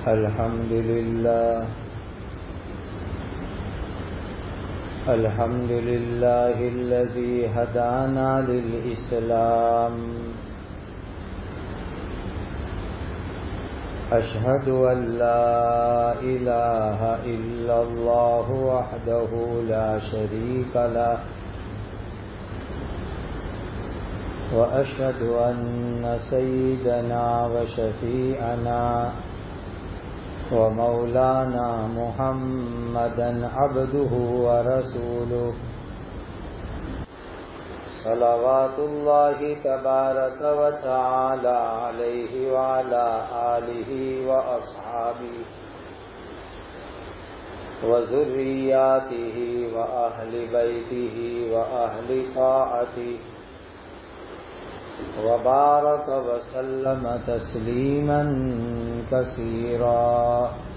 الحمد لله الذي هدانا للإسلام أشهد أن لا إله إلا الله وحده لا شريك له وأشهد أن سيدنا وشفيعنا ومولانا محمدا عبده ورسوله صلوات الله تبارك وتعالى عليه وعلى آله وأصحابه وذرياته وأهل بيته وأهل طاعته وبارك وسلم تسليما كثيرا.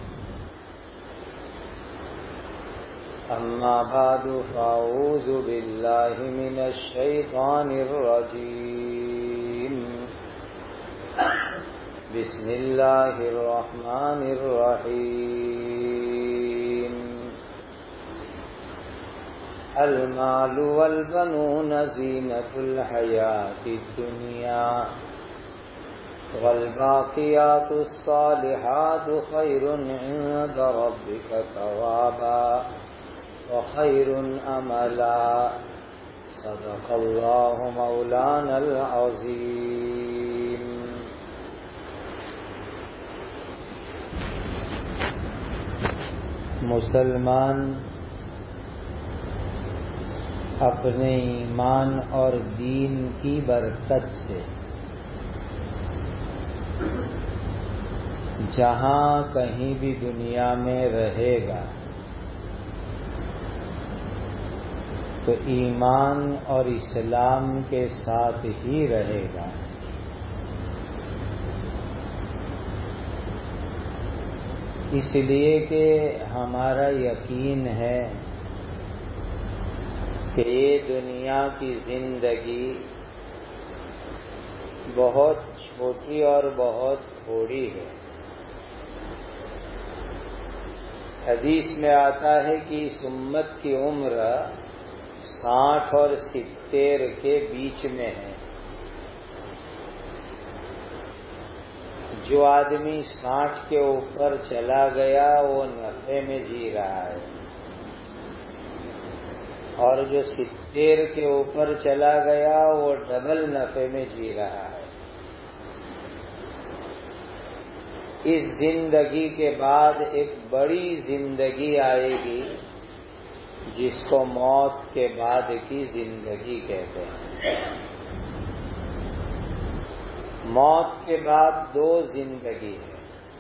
أما بعد فأعوذ بالله من الشيطان الرجيم. بسم الله الرحمن الرحيم. المال والبنون زينة الحياة الدنيا والباقيات الصالحات خير عند ربك ثوابا وخير أملا. صدق الله مولانا العظيم. مسلمان اپنے ایمان اور دین کی برکت سے جہاں کہیں بھی دنیا میں رہے گا تو ایمان اور اسلام کے ساتھ ہی رہے گا. اس لیے کہ ہمارا یقین ہے کہ یہ دنیا کی زندگی بہت چھوٹی اور بہت تھوڑی ہے. حدیث میں آتا ہے کہ اس امت کی عمر 60 اور 70 کے بیچ میں ہے. جو آدمی 60 کے اوپر چلا گیا وہ نفع میں جی رہا ہے اور جو 70 کے اوپر چلا گیا وہ ڈبل نفع میں جی رہا ہے. اس زندگی کے بعد ایک بڑی زندگی آئے گی جس کو موت کے بعد کی زندگی کہتے ہیں. موت کے بعد 2 زندگی ہے.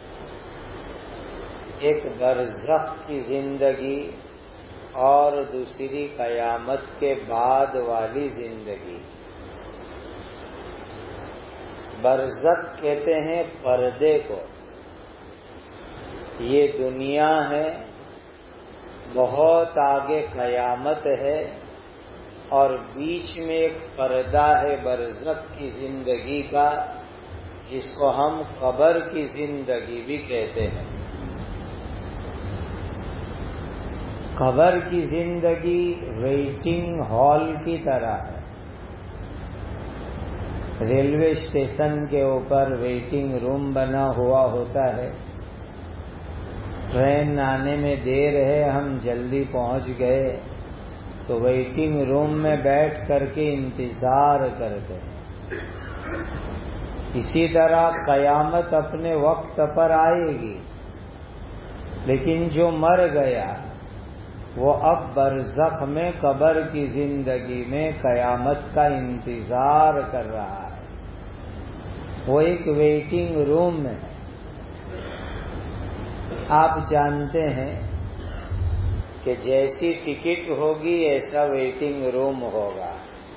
ایک برزخ کی زندگی اور دوسری قیامت کے بعد والی زندگی. برزخ کہتے ہیں پردے کو. یہ دنیا ہے، بہت آگے قیامت ہے اور بیچ میں ایک پردہ ہے برزخ کی زندگی کا جس کو ہم قبر کی زندگی بھی کہتے ہیں. قبر کی زندگی ویٹنگ ہال کی طرح ہے. ریلوے اسٹیشن کے اوپر ویٹنگ روم بنا ہوا ہوتا ہے. ٹرین آنے میں دیر ہے، ہم جلدی پہنچ گئے تو ویٹنگ روم میں بیٹھ کر کے انتظار کرتے ہیں. اسی طرح قیامت اپنے وقت پر آئے گی، لیکن جو مر گیا وہ اب برزخ میں قبر کی زندگی میں قیامت کا انتظار کر رہا ہے. وہ ایک ویٹنگ روم میں ہے. آپ جانتے ہیں کہ جیسی ٹکٹ ہوگی ایسا ویٹنگ روم ہوگا.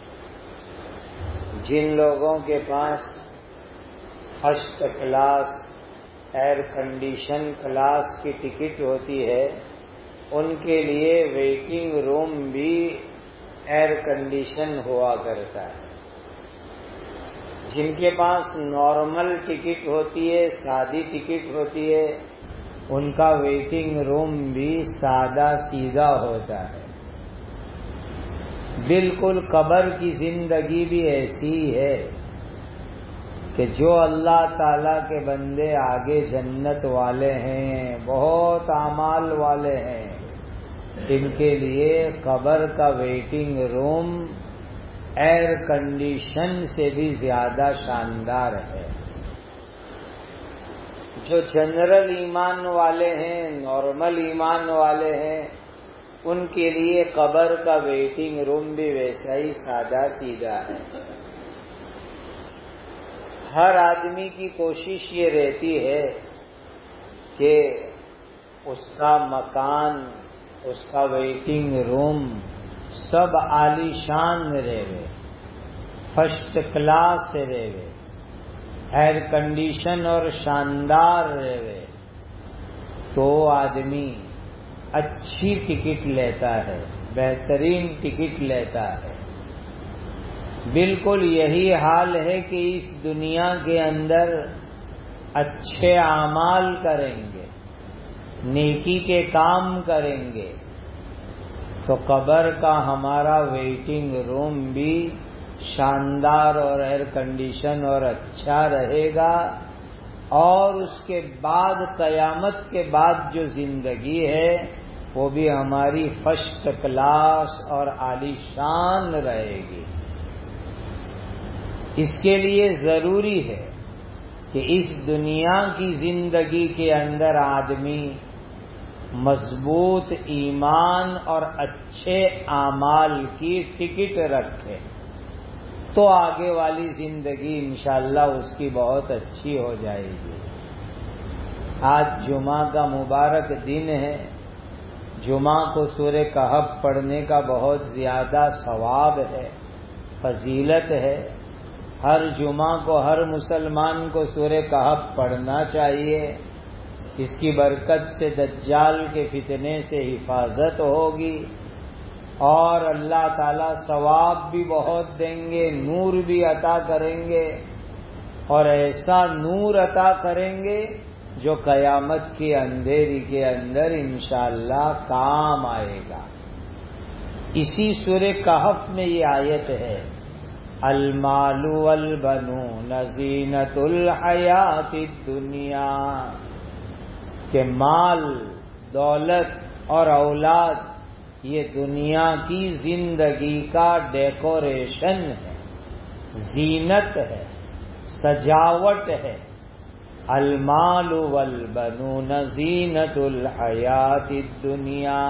جن لوگوں کے پاس first class air condition class کی ٹکٹ ہوتی ہے ان کے لیے ویٹنگ روم بھی ایئر کنڈیشن ہوا کرتا ہے. جن کے پاس نارمل ٹکٹ ہوتی ہے، سادی ٹکٹ ہوتی ہے، ان کا ویٹنگ روم بھی سادہ سیدھا ہوتا ہے۔ بالکل قبر کی زندگی بھی ایسی ہے کہ جو اللہ تعالیٰ کے بندے آگے جنت والے ہیں، بہت اعمال والے ہیں، ان کے لیے قبر کا ویٹنگ روم ایئر کنڈیشن سے بھی زیادہ شاندار ہے۔ جو جنرل ایمان والے ہیں، نارمل ایمان والے ہیں، ان کے لیے قبر کا ویٹنگ روم بھی ویسا ہی سادہ سیدھا ہے۔ ہر آدمی کی کوشش یہ رہتی ہے کہ اس کا مکان، اس کا ویٹنگ روم سب عالی شان رہے، فرسٹ کلاس رہے، ایئر کنڈیشن اور شاندار رہے، تو آدمی اچھی ٹکٹ لیتا ہے، بہترین ٹکٹ لیتا ہے۔ بالکل یہی حال ہے کہ اس دنیا کے اندر اچھے اعمال کریں گے، نیکی کے کام کریں گے، تو قبر کا ہمارا ویٹنگ روم بھی شاندار اور ایئر کنڈیشن اور اچھا رہے گا، اور اس کے بعد قیامت کے بعد جو زندگی ہے وہ بھی ہماری فرسٹ کلاس اور عالی شان رہے گی۔ اس کے لیے ضروری ہے کہ اس دنیا کی زندگی کے اندر آدمی مضبوط ایمان اور اچھے اعمال کی ٹکٹ رکھے، تو آگے والی زندگی انشاءاللہ اس کی بہت اچھی ہو جائے گی۔ آج جمعہ کا مبارک دن ہے، جمعہ کو سورہ کہف پڑھنے کا بہت زیادہ ثواب ہے، فضیلت ہے۔ ہر جمعہ کو ہر مسلمان کو سورہ کہف پڑھنا چاہیے، اس کی برکت سے دجال کے فتنے سے حفاظت ہوگی، اور اللہ تعالیٰ ثواب بھی بہت دیں گے، نور بھی عطا کریں گے، اور ایسا نور عطا کریں گے جو قیامت کی اندھیری کے اندر انشاءاللہ کام آئے گا۔ اسی سورہ کہف میں یہ آیت ہے، المال والبنون زینۃ الحیات الدنیا، کہ مال، دولت اور اولاد یہ دنیا کی زندگی کا ڈیکوریشن ہے، زینت ہے، سجاوٹ ہے۔ المال والبنون زینۃ الحیات الدنیا،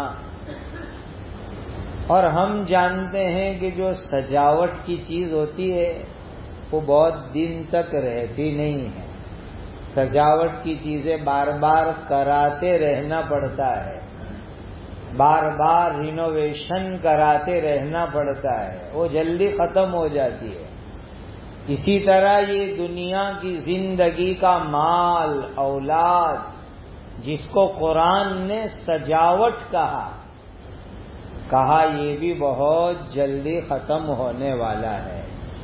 اور ہم جانتے ہیں کہ جو سجاوٹ کی چیز ہوتی ہے وہ بہت دن تک رہتی نہیں ہے، سجاوٹ کی چیزیں بار بار کراتے رہنا پڑتا ہے، بار بار رینوویشن کراتے رہنا پڑتا ہے، وہ جلدی ختم ہو جاتی ہے۔ اسی طرح یہ دنیا کی زندگی کا مال، اولاد، جس کو قرآن نے سجاوٹ کہا یہ بھی بہت جلدی ختم ہونے والا ہے۔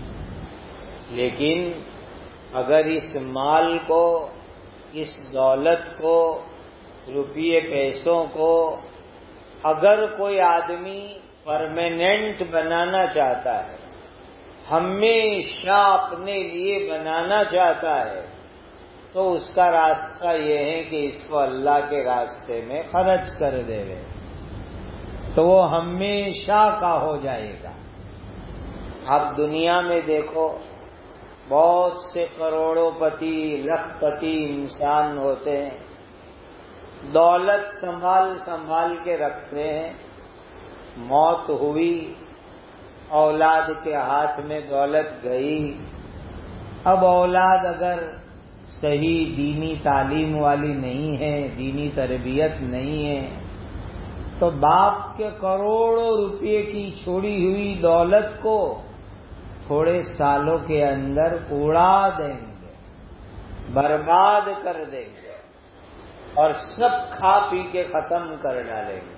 لیکن اگر اس مال کو، اس دولت کو، روپیے پیسوں کو اگر کوئی آدمی پرماننٹ بنانا چاہتا ہے، ہمیشہ اپنے لیے بنانا چاہتا ہے، تو اس کا راستہ یہ ہے کہ اس کو اللہ کے راستے میں خرچ کر دے، تو وہ ہمیشہ کا ہو جائے گا۔ اب دنیا میں دیکھو، بہت سے کروڑوں پتی، لاکھ پتی انسان ہوتے ہیں، دولت سنبھال کے رکھتے ہیں، موت ہوئی، اولاد کے ہاتھ میں دولت گئی۔ اب اولاد اگر صحیح دینی تعلیم والی نہیں ہے، دینی تربیت نہیں ہے، تو باپ کے کروڑوں روپے کی چھوڑی ہوئی دولت کو تھوڑے سالوں کے اندر اڑا دیں گے، برباد کر دیں گے، اور سب کھا پی کے ختم کر ڈالیں گے۔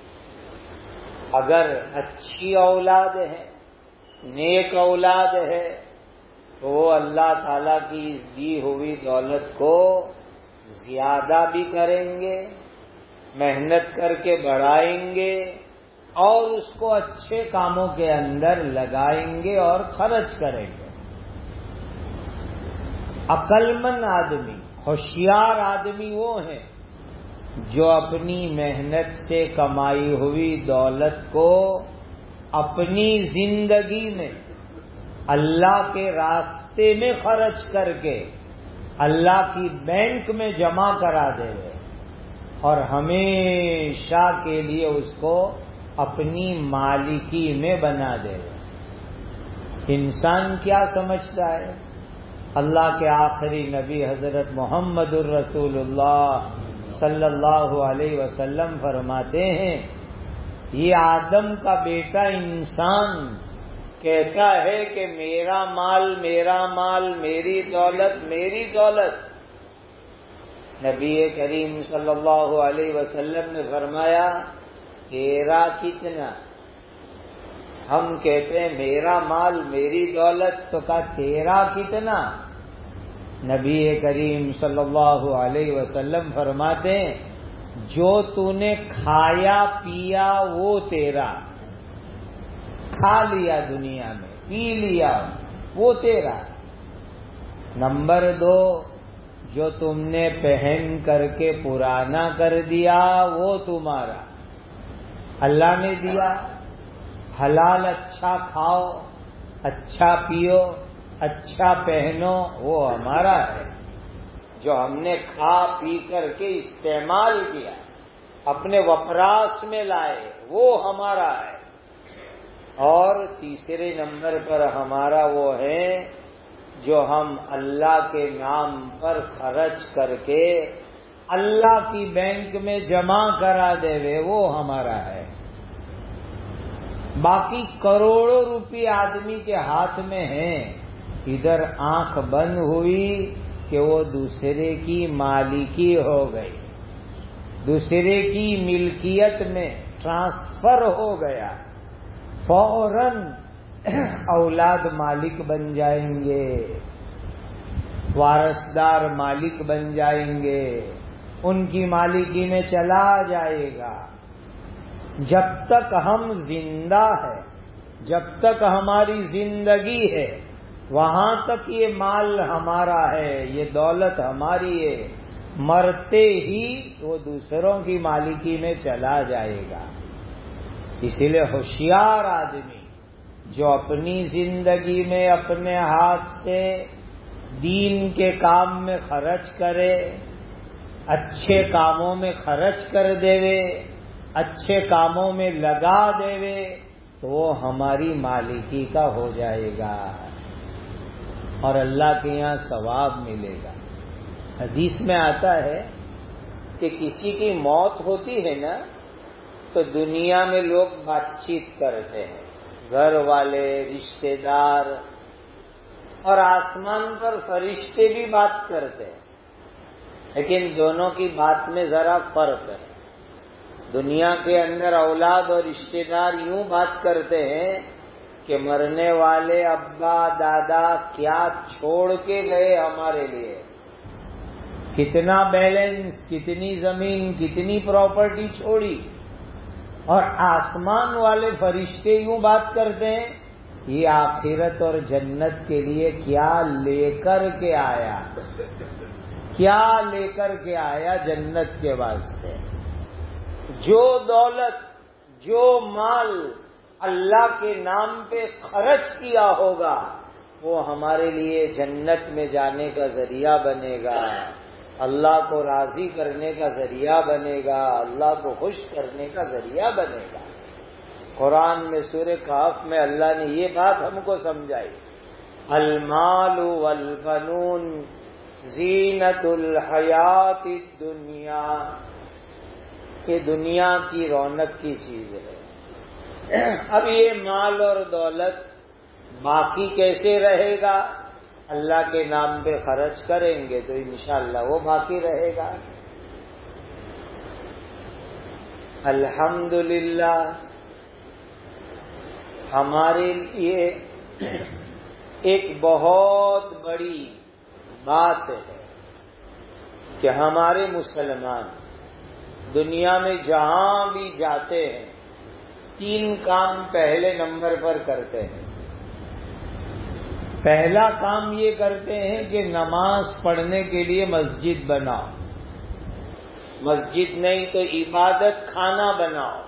اگر اچھی اولاد ہے، نیک اولاد ہے، تو وہ اللہ تعالیٰ کی اس دی ہوئی دولت کو زیادہ بھی کریں گے، محنت کر کے بڑھائیں گے اور اس کو اچھے کاموں کے اندر لگائیں گے اور خرچ کریں گے۔ عقل مند آدمی، ہوشیار آدمی وہ ہیں جو اپنی محنت سے کمائی ہوئی دولت کو اپنی زندگی میں اللہ کے راستے میں خرچ کر کے اللہ کی بینک میں جمع کرا دے اور ہمیشہ کے لیے اس کو اپنی مالکی میں بنا دے۔ انسان کیا سمجھتا ہے؟ اللہ کے آخری نبی حضرت محمد الرسول اللہ صلی اللہ علیہ وسلم فرماتے ہیں، یہ آدم کا بیٹا انسان کہتا ہے کہ میرا مال میری دولت۔ نبی کریم صلی اللہ علیہ وسلم نے فرمایا تیرا کتنا؟ ہم کہتے ہیں میرا مال میری دولت، تو کہا تیرا کتنا؟ نبی کریم صلی اللہ علیہ وسلم فرماتے ہیں جو تو نے کھایا پیا وہ تیرا، کھا لیا دنیا میں، پی لیا وہ تیرا۔ نمبر 2، جو تم نے پہن کر کے پرانا کر دیا وہ تمہارا، اللہ نے دیا، حلال اچھا کھاؤ، اچھا پیو، اچھا پہنو، وہ ہمارا ہے۔ جو ہم نے کھا پی کر کے استعمال کیا، اپنے وپراش میں لائے، وہ ہمارا ہے۔ اور تیسرے نمبر پر ہمارا وہ ہے جو ہم اللہ کے نام پر خرچ کر کے اللہ کی بینک میں جمع کرا دے، وہ ہمارا ہے۔ باقی کروڑوں روپے آدمی کے ہاتھ میں ہیں، ادھر آنکھ بند ہوئی کہ وہ دوسرے کی مالکی ہو گئی، دوسرے کی ملکیت میں ٹرانسفر ہو گیا، فوراً اولاد مالک بن جائیں گے، وارثدار مالک بن جائیں گے، ان کی مالکی میں چلا جائے گا۔ جب تک ہم زندہ ہیں، جب تک ہماری زندگی ہے، وہاں تک یہ مال ہمارا ہے، یہ دولت ہماری ہے۔ مرتے ہی وہ دوسروں کی مالکی میں چلا جائے گا۔ اسی لیے ہوشیار آدمی جو اپنی زندگی میں اپنے ہاتھ سے دین کے کام میں خرچ کرے، اچھے کاموں میں خرچ کر دے، اچھے کاموں میں لگا دے، تو وہ ہماری مالکی کا ہو جائے گا اور اللہ کے یہاں ثواب ملے گا۔ حدیث میں آتا ہے کہ کسی کی موت ہوتی ہے نا تو دنیا میں لوگ بات چیت کرتے ہیں، گھر والے، رشتے دار، اور آسمان پر فرشتے بھی بات کرتے ہیں، لیکن دونوں کی بات میں ذرا فرق ہے۔ دنیا کے اندر اولاد اور رشتے دار یوں بات کرتے ہیں کہ مرنے والے ابا دادا کیا چھوڑ کے گئے ہمارے لیے، کتنا بیلنس، کتنی زمین، کتنی پراپرٹی چھوڑی۔ اور آسمان والے فرشتے یوں بات کرتے ہیں یہ آخرت اور جنت کے لیے کیا لے کر کے آیا، کیا لے کر کے آیا جنت کے واسطے۔ جو دولت، جو مال اللہ کے نام پہ خرچ کیا ہوگا وہ ہمارے لیے جنت میں جانے کا ذریعہ بنے گا، اللہ کو راضی کرنے کا ذریعہ بنے گا، اللہ کو خوش کرنے کا ذریعہ بنے گا۔ قرآن میں سورہ کہف میں اللہ نے یہ بات ہم کو سمجھائی، المال والبنون زینت الحیات الدنیا، کہ دنیا کی رونق کی چیز ہے۔ اب یہ مال اور دولت باقی کیسے رہے گا؟ اللہ کے نام پہ خرچ کریں گے تو انشاءاللہ وہ باقی رہے گا۔ الحمدللہ ہمارے لیے ایک بہت بڑی بات ہے کہ ہمارے مسلمان دنیا میں جہاں بھی جاتے ہیں 3 کام پہلے نمبر پر کرتے ہیں۔ پہلا کام یہ کرتے ہیں کہ نماز پڑھنے کے لیے مسجد بناؤ، مسجد نہیں تو عبادت خانہ بناؤ،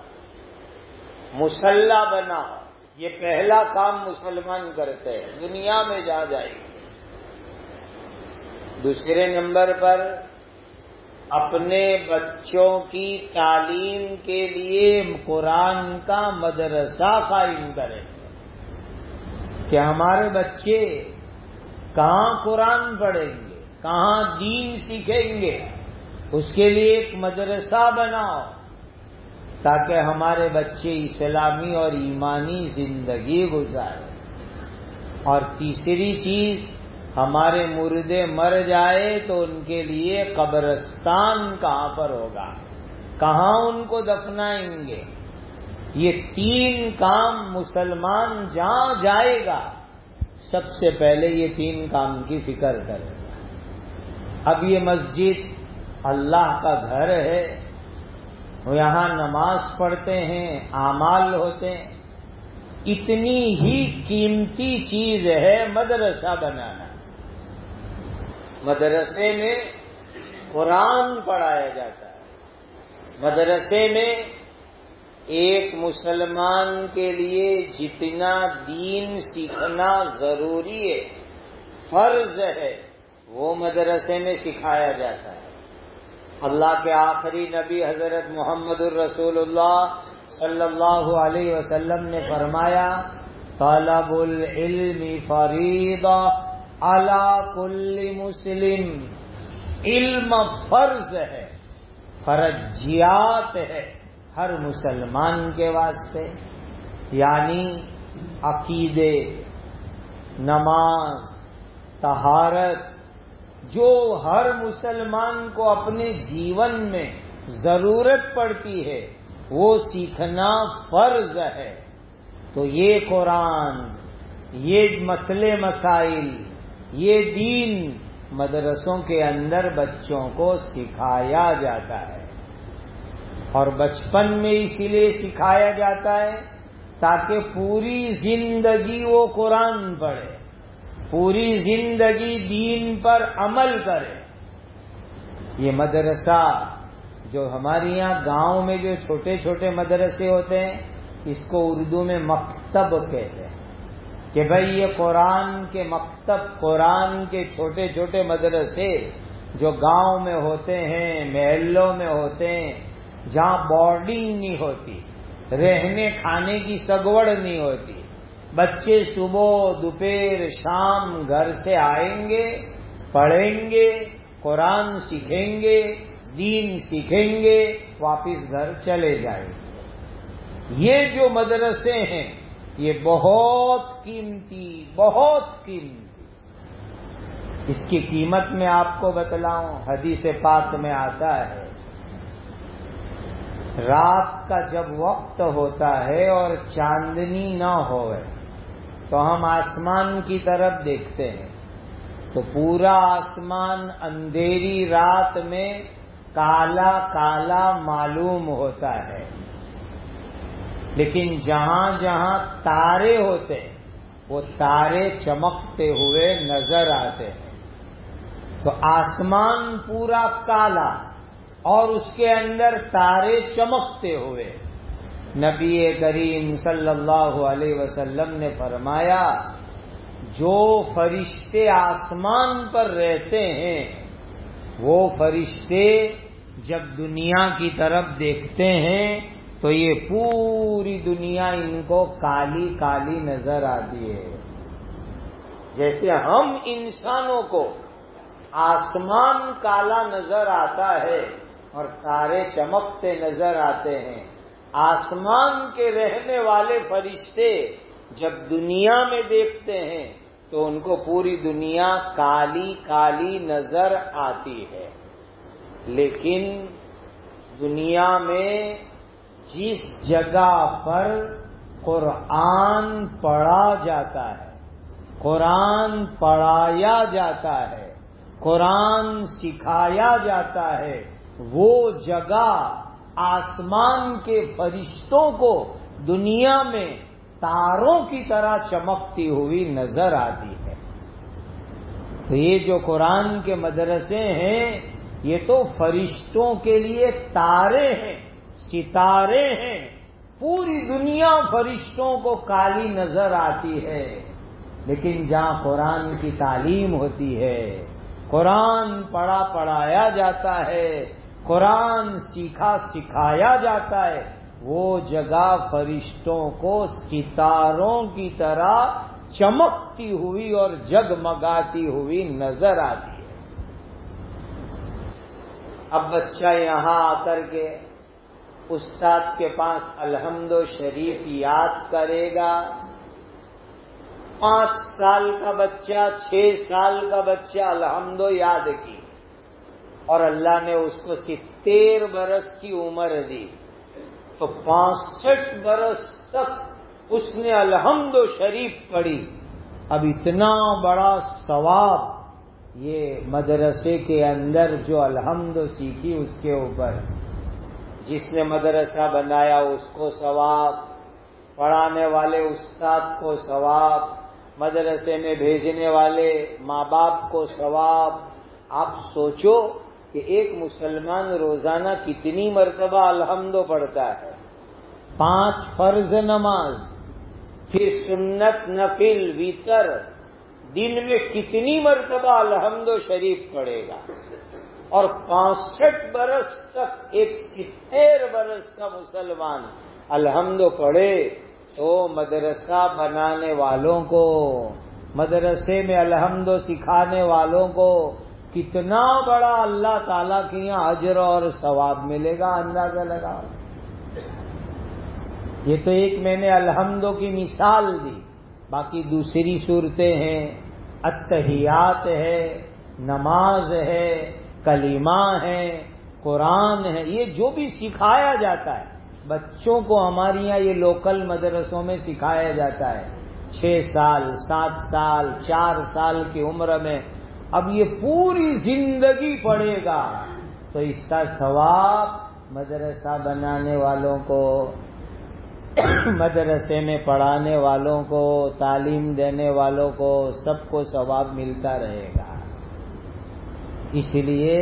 مصلی بناؤ۔ یہ پہلا کام مسلمان کرتے ہیں دنیا میں جا جائے گی۔ دوسرے نمبر پر اپنے بچوں کی تعلیم کے لیے قرآن کا مدرسہ قائم کریں کہ ہمارے بچے کہاں قرآن پڑھیں گے، کہاں دین سیکھیں گے، اس کے لیے ایک مدرسہ بناؤ تاکہ ہمارے بچے اسلامی اور ایمانی زندگی گزاریں۔ اور تیسری چیز، ہمارے مردے مر جائے تو ان کے لیے قبرستان کہاں پر ہوگا، کہاں ان کو دفنائیں گے۔ یہ 3 کام مسلمان جہاں جائے گا سب سے پہلے یہ 3 کام کی فکر کرے گا۔ اب یہ مسجد اللہ کا گھر ہے، یہاں نماز پڑھتے ہیں، اعمال ہوتے ہیں، اتنی ہی قیمتی چیز ہے مدرسہ بنانا۔ مدرسے میں قرآن پڑھایا جاتا ہے۔ مدرسے میں ایک مسلمان کے لیے جتنا دین سیکھنا ضروری ہے، فرض ہے، وہ مدرسے میں سکھایا جاتا ہے۔ اللہ کے آخری نبی حضرت محمد الرسول اللہ صلی اللہ علیہ وسلم نے فرمایا، طلب العلم فریضہ علی کل مسلم۔ علم فرض ہے، فرضیات ہے ہر مسلمان کے واسطے، یعنی عقیدے، نماز، طہارت، جو ہر مسلمان کو اپنے جیون میں ضرورت پڑتی ہے وہ سیکھنا فرض ہے۔ تو یہ قرآن، یہ مسئلے مسائل، یہ دین مدرسوں کے اندر بچوں کو سکھایا جاتا ہے، اور بچپن میں اسی لیے سکھایا جاتا ہے تاکہ پوری زندگی وہ قرآن پڑھے، پوری زندگی دین پر عمل کرے۔ یہ مدرسہ جو ہمارے یہاں گاؤں میں جو چھوٹے چھوٹے مدرسے ہوتے ہیں، اس کو اردو میں مکتب کہتے ہیں کہ بھئی یہ قرآن کے مکتب، قرآن کے چھوٹے چھوٹے مدرسے جو گاؤں میں ہوتے ہیں، محلوں میں ہوتے ہیں، جہاں بورڈنگ نہیں ہوتی، رہنے کھانے کی سگوڑ نہیں ہوتی، بچے صبح دوپہر شام گھر سے آئیں گے، پڑھیں گے، قرآن سیکھیں گے، دین سیکھیں گے، واپس گھر چلے جائیں گے۔ یہ جو مدرسے ہیں یہ بہت قیمتی، بہت قیمتی۔ اس کی قیمت میں آپ کو بتلاؤں، حدیث پاک میں آتا ہے، رات کا جب وقت ہوتا ہے اور چاندنی نہ ہوئے تو ہم آسمان کی طرف دیکھتے ہیں تو پورا آسمان اندھیری رات میں کالا کالا معلوم ہوتا ہے، لیکن جہاں جہاں تارے ہوتے ہیں وہ تارے چمکتے ہوئے نظر آتے ہیں۔ تو آسمان پورا کالا اور اس کے اندر تارے چمکتے ہوئے، نبی کریم صلی اللہ علیہ وسلم نے فرمایا، جو فرشتے آسمان پر رہتے ہیں وہ فرشتے جب دنیا کی طرف دیکھتے ہیں تو یہ پوری دنیا ان کو کالی کالی نظر آتی ہے۔ جیسے ہم انسانوں کو آسمان کالا نظر آتا ہے اور تارے چمکتے نظر آتے ہیں، آسمان کے رہنے والے فرشتے جب دنیا میں دیکھتے ہیں تو ان کو پوری دنیا کالی کالی نظر آتی ہے۔ لیکن دنیا میں جس جگہ پر قرآن پڑھا جاتا ہے، قرآن پڑھایا جاتا ہے، قرآن سکھایا جاتا ہے وہ جگہ آسمان کے فرشتوں کو دنیا میں تاروں کی طرح چمکتی ہوئی نظر آتی ہے۔ تو یہ جو قرآن کے مدرسے ہیں یہ تو فرشتوں کے لیے تارے ہیں، ستارے ہیں۔ پوری دنیا فرشتوں کو کالی نظر آتی ہے، لیکن جہاں قرآن کی تعلیم ہوتی ہے، قرآن پڑھایا جاتا ہے، قرآن سکھایا جاتا ہے، وہ جگہ فرشتوں کو ستاروں کی طرح چمکتی ہوئی اور جگمگاتی ہوئی نظر آتی ہے۔ اب بچہ یہاں آ کر کے استاد کے پاس الحمد شریف یاد کرے گا۔ 5 سال کا بچہ، 6 سال کا بچہ الحمد یاد کی، اور اللہ نے اس کو 70 برس کی عمر دی، تو 65 برس تک اس نے الحمد شریف پڑھی۔ اب اتنا بڑا ثواب یہ مدرسے کے اندر جو الحمد سیکھی اس کے اوپر، جس نے مدرسہ بنایا اس کو ثواب، پڑھانے والے استاد کو ثواب، مدرسے میں بھیجنے والے ماں باپ کو ثواب۔ آپ سوچو کہ ایک مسلمان روزانہ کتنی مرتبہ الحمد پڑھتا ہے؟ 5 فرض نماز، پھر سنت، نفل، وتر، دن میں کتنی مرتبہ الحمد شریف پڑھے گا؟ اور 65 برس تک ایک 70 برس کا مسلمان الحمد پڑھے تو مدرسہ بنانے والوں کو، مدرسے میں الحمد سکھانے والوں کو کتنا بڑا اللہ تعالیٰ کے یہاں اجر اور ثواب ملے گا، اندازہ لگا۔ یہ تو ایک میں نے الحمد کی مثال دی، باقی دوسری صورتیں ہیں، التحیات ہے، نماز ہے، کلمہ ہے، قرآن ہے، یہ جو بھی سکھایا جاتا ہے بچوں کو ہمارے یہاں یہ لوکل مدرسوں میں سکھایا جاتا ہے 6 سال، 7 سال، 4 سال کی عمر میں، اب یہ پوری زندگی پڑھے گا تو اس کا ثواب مدرسہ بنانے والوں کو، مدرسے میں پڑھانے والوں کو، تعلیم دینے والوں کو، سب کو ثواب ملتا رہے گا۔ اس لیے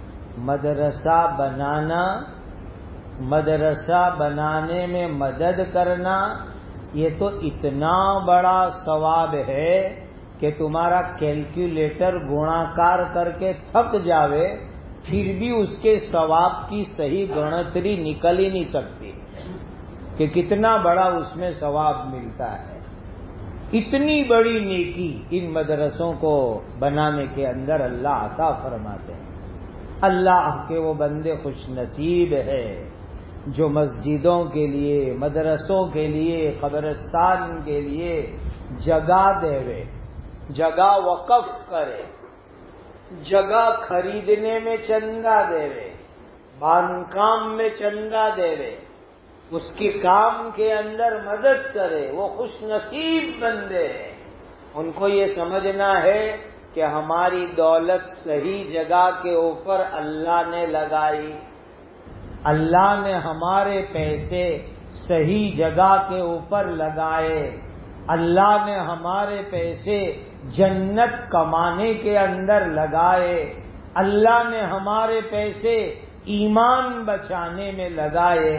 مدرسہ بنانے میں مدد کرنا یہ تو اتنا بڑا ثواب ہے کہ تمہارا کیلکولیٹر گناکار کر کے تھک جاوے پھر بھی اس کے ثواب کی صحیح گنتری نکل ہی نہیں سکتی کہ کتنا بڑا اس میں ثواب ملتا ہے۔ اتنی بڑی نیکی ان مدرسوں کو بنانے کے اندر اللہ عطا فرماتے ہیں۔ اللہ کے وہ بندے خوش نصیب ہے جو مسجدوں کے لیے، مدرسوں کے لیے، قبرستان کے لیے جگہ دے، جگہ وقف کرے، جگہ خریدنے میں چندہ دے، باندھکام میں چندہ دے، اس کی کام کے اندر مدد کرے، وہ خوش نصیب بندے ہیں۔ ان کو یہ سمجھنا ہے کہ ہماری دولت صحیح جگہ کے اوپر اللہ نے لگائی، اللہ نے ہمارے پیسے صحیح جگہ کے اوپر لگائے، اللہ نے ہمارے پیسے جنت کمانے کے اندر لگائے، اللہ نے ہمارے پیسے ایمان بچانے میں لگائے۔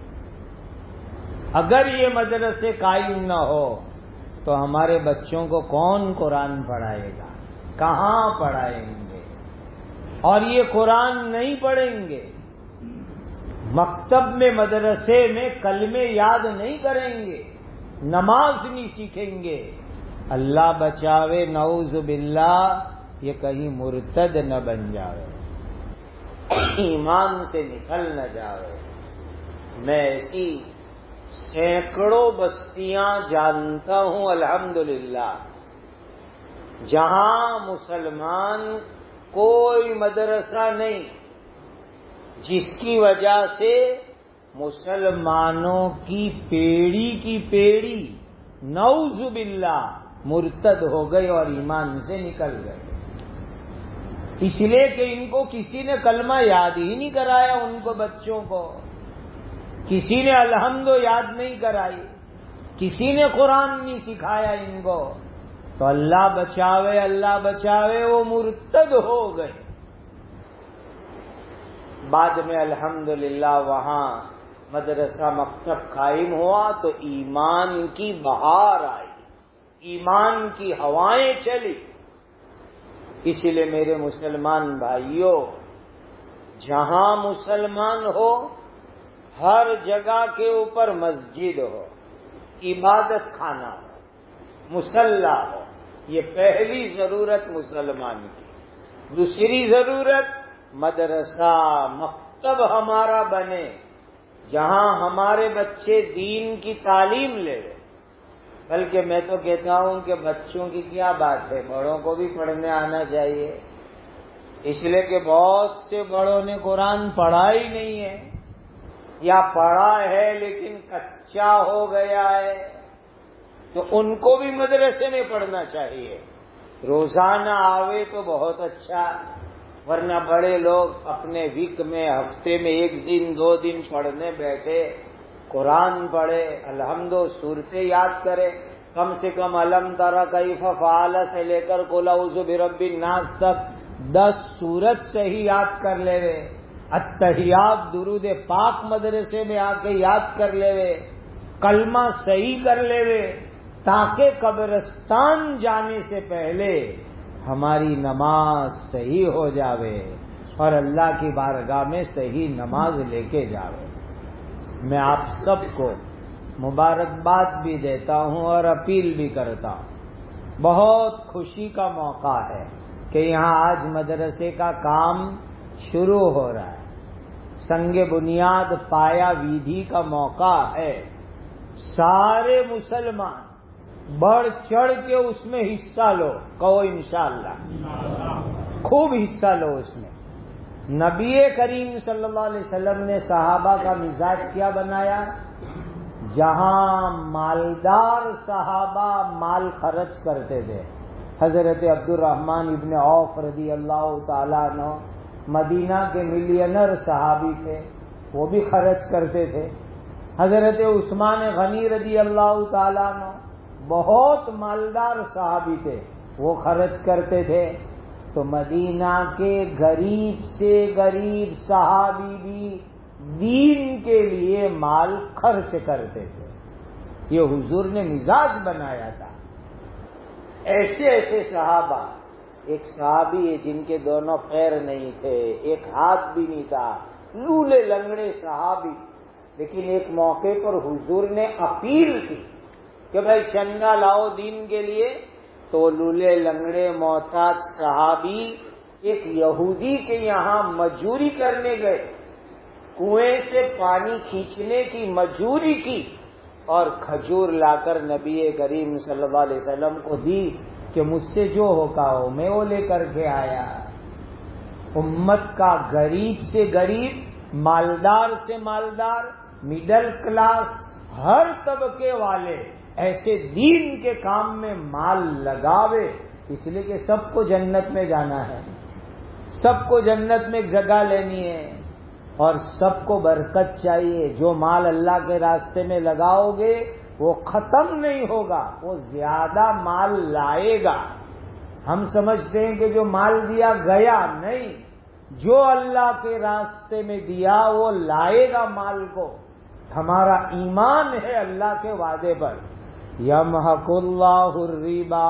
اگر یہ مدرسے قائم نہ ہو تو ہمارے بچوں کو کون قرآن پڑھائے گا؟ کہاں پڑھائیں گے؟ اور یہ قرآن نہیں پڑھیں گے، مکتب میں، مدرسے میں کلمے یاد نہیں کریں گے، نماز نہیں سیکھیں گے، اللہ بچاوے نعوذ باللہ یہ کہیں مرتد نہ بن جاوے، ایمان سے نکل نہ جاوے۔ میں ایسی سینکڑوں بستیاں جانتا ہوں الحمدللہ جہاں مسلمان کوئی مدرسہ نہیں، جس کی وجہ سے مسلمانوں کی پیڑھی نعوذ باللہ مرتد ہو گئی اور ایمان سے نکل گئے۔ اس لیے کہ ان کو کسی نے کلمہ یاد ہی نہیں کرایا، ان کو بچوں کو کسی نے الحمد یاد نہیں کرائی، کسی نے قرآن نہیں سکھایا ان کو، تو اللہ بچاوے وہ مرتد ہو گئے۔ بعد میں الحمدللہ وہاں مدرسہ مکتب قائم ہوا تو ایمان کی بہار آئی، ایمان کی ہوائیں چلی۔ اس لیے میرے مسلمان بھائیوں، جہاں مسلمان ہو ہر جگہ کے اوپر مسجد ہو، عبادت خانہ ہو، مصلی ہو، یہ پہلی ضرورت مسلمان کی۔ دوسری ضرورت مدرسہ مکتب ہمارا بنے، جہاں ہمارے بچے دین کی تعلیم لے۔ بلکہ میں تو کہتا ہوں کہ بچوں کی کیا بات ہے، بڑوں کو بھی پڑھنے آنا چاہیے، اس لیے کہ بہت سے بڑوں نے قرآن پڑھا ہی نہیں ہے، یا پڑھا ہے لیکن کچا ہو گیا ہے، تو ان کو بھی مدرسے میں پڑھنا چاہیے۔ روزانہ آوے تو بہت اچھا، ورنہ بڑے لوگ اپنے ویک میں ہفتے میں 1 دن 2 دن پڑھنے بیٹھے، قرآن پڑھے، الحمد سورتیں یاد کرے، کم سے کم علم تری کیف فعل سے لے کر قل اعوذ برب الناس تک 10 سورت صحیح یاد کر لے وے، اتحیات درود پاک مدرسے میں آ کے یاد کر لے وے، کلمہ صحیح کر لے وے، تاکہ قبرستان جانے سے پہلے ہماری نماز صحیح ہو جاوے اور اللہ کی بارگاہ میں صحیح نماز لے کے جاوے۔ میں آپ سب کو مبارکباد بھی دیتا ہوں اور اپیل بھی کرتا ہوں۔ بہت خوشی کا موقع ہے کہ یہاں آج مدرسے کا کام شروع ہو رہا ہے، سنگ بنیاد پایا ویدھی کا موقع ہے۔ سارے مسلمان بڑھ چڑھ کے اس میں حصہ لو، کہو انشاءاللہ، خوب حصہ لو اس میں۔ نبی کریم صلی اللہ علیہ وسلم نے صحابہ کا مزاج کیا بنایا؟ جہاں مالدار صحابہ مال خرچ کرتے تھے، حضرت عبد الرحمن ابن عوف رضی اللہ تعالیٰ عنہ مدینہ کے ملینر صحابی تھے، وہ بھی خرچ کرتے تھے۔ حضرت عثمان غنی رضی اللہ تعالیٰ عنہ بہت مالدار صحابی تھے، وہ خرچ کرتے تھے۔ تو مدینہ کے غریب سے غریب صحابی بھی دین کے لیے مال خرچ کرتے تھے، یہ حضور نے مزاج بنایا تھا۔ ایسے ایسے صحابہ، ایک صحابی ہے جن کے دونوں پیر نہیں تھے، ایک ہاتھ بھی نہیں تھا، لولے لنگڑے صحابی، لیکن ایک موقع پر حضور نے اپیل کی کہ بھائی چندہ لاؤ دین کے لیے، تو لولے لنگڑے محتاج صحابی ایک یہودی کے یہاں مزدوری کرنے گئے، کنویں سے پانی کھینچنے کی مزدوری کی، اور کھجور لا کر نبی کریم صلی اللہ علیہ وسلم کو دی کہ مجھ سے جو ہوگا ہو، میں وہ لے کر کے آیا۔ امت کا غریب سے غریب، مالدار سے مالدار، مڈل کلاس، ہر طبقے والے ایسے دین کے کام میں مال لگاوے، اس لیے کہ سب کو جنت میں جانا ہے، سب کو جنت میں ایک جگہ لینی ہے، اور سب کو برکت چاہیے۔ جو مال اللہ کے راستے میں لگاؤ گے وہ ختم نہیں ہوگا، وہ زیادہ مال لائے گا۔ ہم سمجھتے ہیں کہ جو مال دیا گیا، نہیں، جو اللہ کے راستے میں دیا وہ لائے گا مال کو۔ ہمارا ایمان ہے اللہ کے وعدے پر، یمحق اللہ الربا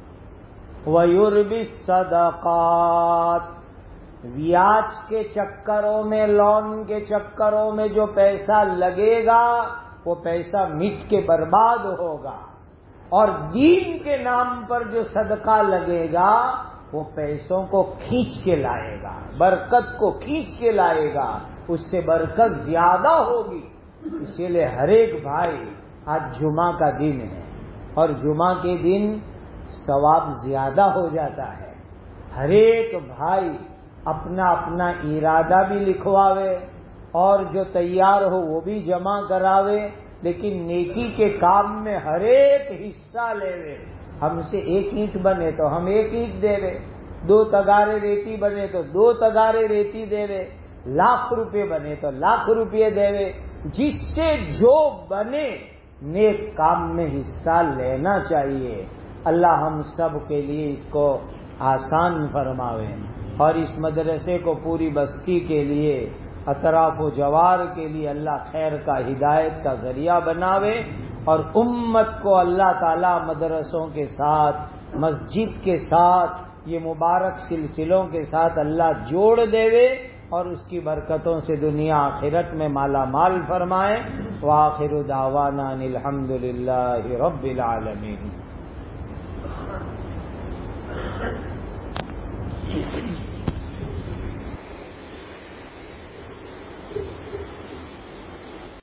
ویربی الصدقات، بیاج کے چکروں میں، لون کے چکروں میں جو پیسہ لگے گا وہ پیسہ مٹ کے برباد ہوگا، اور دین کے نام پر جو صدقہ لگے گا وہ پیسوں کو کھینچ کے لائے گا، برکت کو کھینچ کے لائے گا، اس سے برکت زیادہ ہوگی۔ اسی لیے ہر ایک بھائی، آج جمعہ کا دن ہے اور جمعہ کے دن ثواب زیادہ ہو جاتا ہے، ہر ایک بھائی اپنا اپنا ارادہ بھی لکھواوے اور جو تیار ہو وہ بھی جمع کراوے، لیکن نیکی کے کام میں ہر ایک حصہ لے لے۔ ہم سے 1 اینٹ بنے تو ہم 1 اینٹ دے رہے، 2 तगारे रेती बने तो 2 तगारे रेती देवे, लाख रुपये बने तो लाख रुपये देवे। जिससे जो बने नेक काम में हिस्सा लेना चाहिए। अल्लाह हम सब के लिए इसको आसान फरमावे और इस मदरसे को पूरी बस्ती के लिए, अतराफ व जवार के लिए अल्लाह खैर का, हिदायत का जरिया बनावे और उम्मत को अल्लाह ताला मदरसों के साथ, मस्जिद के साथ, ये मुबारक सिलसिलों के साथ अल्लाह जोड़ देवे और उसकी बरकतों से दुनिया आखिरत में माला माल फरमाए। व आखिरु दावाना अनिल हम्दुलिल्लाहि रब्बिल आलमीन।